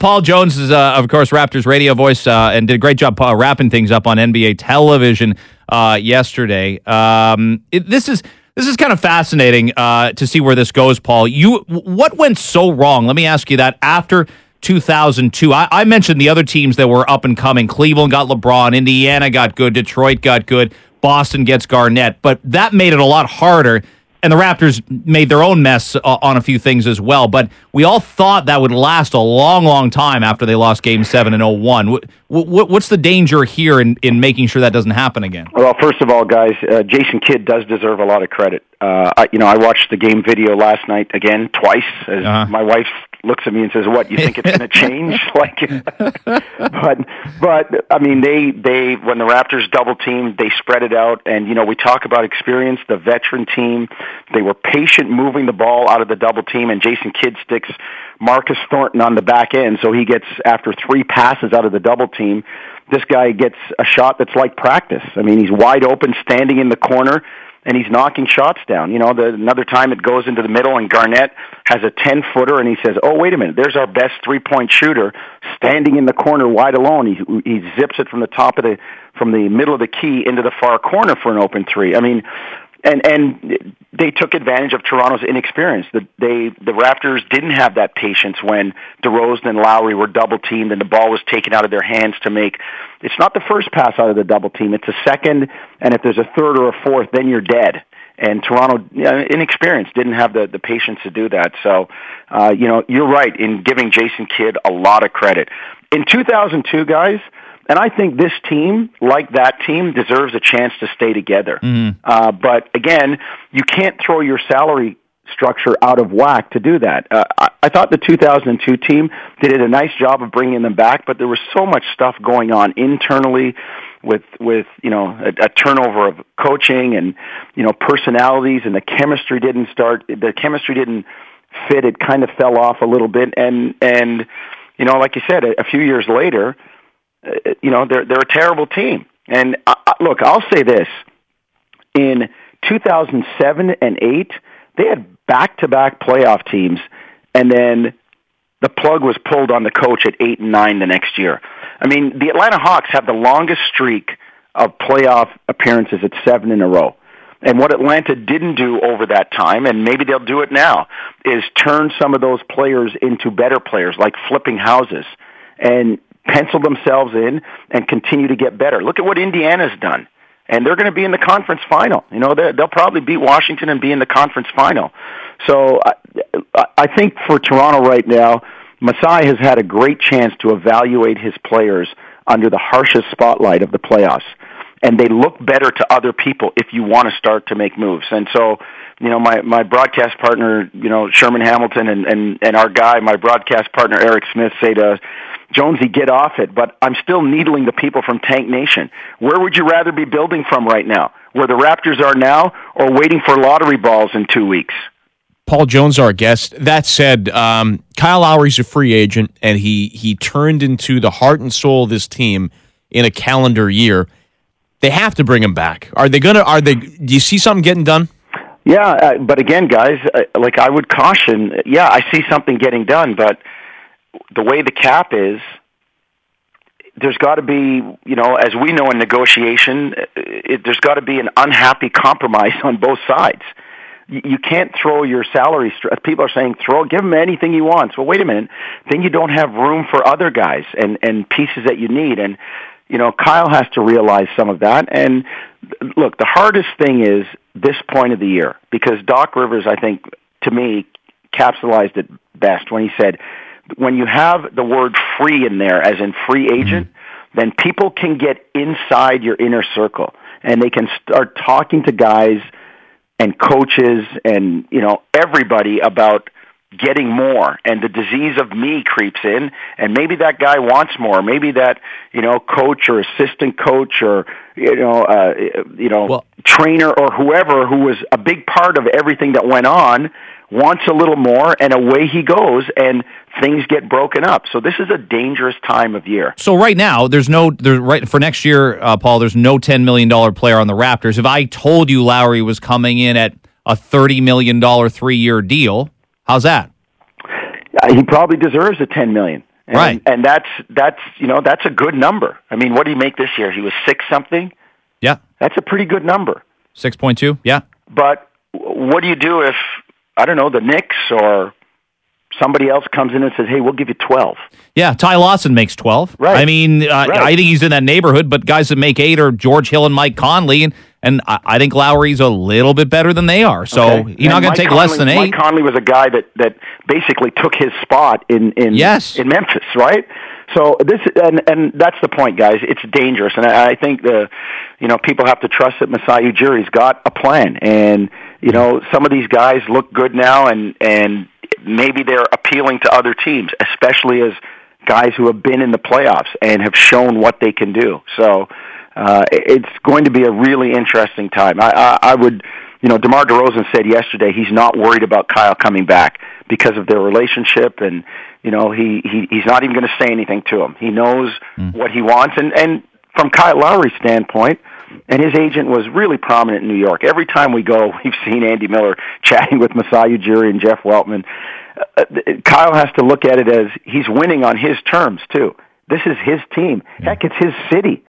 Paul Jones is, of course, Raptors radio voice and did a great job wrapping things up on NBA television yesterday. This is kind of fascinating to see where this goes, Paul. What went so wrong? Let me ask you that. After 2002, I mentioned the other teams that were up and coming. Cleveland got LeBron. Indiana got good. Detroit got good. Boston gets Garnett. But that made it a lot harder. And the Raptors made their own mess on a few things as well. But we all thought that would last a long, long time after they lost Game 7 in 2001. What's the danger here in making sure that doesn't happen again? Well, first of all, guys, Jason Kidd does deserve a lot of credit. I watched the game video last night again, twice. My wife looks at me and says, "What, you think it's going to change?" But I mean, they when the Raptors double teamed, they spread it out, and we talk about experience, the veteran team. They were patient moving the ball out of the double team, and Jason Kidd sticks Marcus Thornton on the back end, so he gets, after 3 passes out of the double team, this guy gets a shot that's like practice. I mean, he's wide open, standing in the corner, and he's knocking shots down. Another time it goes into the middle, and Garnett has a 10-footer, and he says, "Oh, wait a minute, there's our best three-point shooter standing in the corner wide alone." He zips it from the middle of the key into the far corner for an open three. I mean, and they took advantage of Toronto's inexperience. The Raptors didn't have that patience when DeRozan and Lowry were double teamed and the ball was taken out of their hands to make. It's not the first pass out of the double team; it's a second, and if there's a third or a fourth, then you're dead. And Toronto, inexperienced, didn't have the patience to do that. So, you're right in giving Jason Kidd a lot of credit. In 2002, guys. And I think this team, like that team, deserves a chance to stay together. Mm-hmm. But again, you can't throw your salary structure out of whack to do that. I thought the 2002 team did a nice job of bringing them back, but there was so much stuff going on internally with a turnover of coaching and personalities, and the chemistry didn't fit. It kind of fell off a little bit, and like you said, a few years later. They're a terrible team. And look, I'll say this. In 2007 and 8, they had back-to-back playoff teams, and then the plug was pulled on the coach at 8 and 9 the next year. I mean, the Atlanta Hawks have the longest streak of playoff appearances at 7 in a row. And what Atlanta didn't do over that time, and maybe they'll do it now, is turn some of those players into better players, like flipping houses, and pencil themselves in and continue to get better. Look at what Indiana's done. And they're going to be in the conference final. They'll probably beat Washington and be in the conference final. So I think for Toronto right now, Masai has had a great chance to evaluate his players under the harshest spotlight of the playoffs. And they look better to other people if you want to start to make moves. And so, my broadcast partner, Sherman Hamilton, and our guy, my broadcast partner, Eric Smith, say to us, "Jonesy, get off it," but I'm still needling the people from Tank Nation. Where would you rather be building from right now? Where the Raptors are now, or waiting for lottery balls in 2 weeks? Paul Jones, our guest. That said, Kyle Lowry's a free agent, and he turned into the heart and soul of this team in a calendar year. They have to bring him back. Do you see something getting done? Yeah, but again, guys, I would caution, I see something getting done, but the way the cap is, there's got to be, as we know in negotiation, there's got to be an unhappy compromise on both sides. You can't throw your salary. People are saying, give him anything he wants. Well, wait a minute. Then you don't have room for other guys and pieces that you need. And, Kyle has to realize some of that. And look, the hardest thing is this point of the year, because Doc Rivers, I think, to me, capsulized it best when he said, when you have the word free in there, as in free agent, then people can get inside your inner circle, and they can start talking to guys and coaches and, everybody about getting more, and the disease of me creeps in, and maybe that guy wants more. Maybe that, coach or assistant coach or, trainer or whoever who was a big part of everything that went on wants a little more, and away he goes, and things get broken up. So this is a dangerous time of year. So right now, for next year, Paul, there's no $10 million player on the Raptors. If I told you Lowry was coming in at a $30 million 3-year deal, how's that? He probably deserves a $10 million. Right. And that's that's a good number. I mean, what did he make this year? He was 6 something. Yeah. That's a pretty good number. 6.2. Yeah. But what do you do if, I don't know, the Knicks or somebody else comes in and says, hey, we'll give you 12? Yeah, Ty Lawson makes 12. Right. I mean, I think he's in that neighborhood, but guys that make 8 are George Hill and Mike Conley, and I think Lowry's a little bit better than they are. So he's not going to take less than 8. Mike Conley was a guy that basically took his spot in Memphis, right? So and that's the point, guys. It's dangerous, and I think people have to trust that Masai Ujiri's got a plan, and some of these guys look good now, and maybe they're appealing to other teams, especially as guys who have been in the playoffs and have shown what they can do. So it's going to be a really interesting time. I would, DeMar DeRozan said yesterday he's not worried about Kyle coming back because of their relationship, and he's not even going to say anything to him. He knows what he wants, and from Kyle Lowry's standpoint, and his agent was really prominent in New York. Every time we go, we've seen Andy Miller chatting with Masai Ujiri and Jeff Weltman. Kyle has to look at it as he's winning on his terms, too. This is his team. Heck, it's his city.